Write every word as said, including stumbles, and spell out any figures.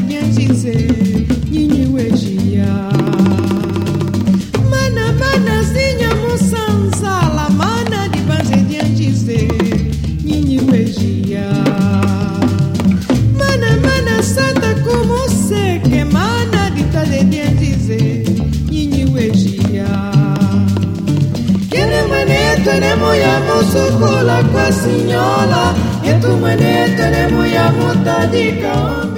nyenjize nyinyi wejia mana mana sinya musansala mana dibanze nyenjize nyinyi wejia mana mana sata kumuseke mana ditale nyenjize nyinyi wejia kene mane tenemo ya musukola kwa sinyola yetu mane tenemo ya mutadika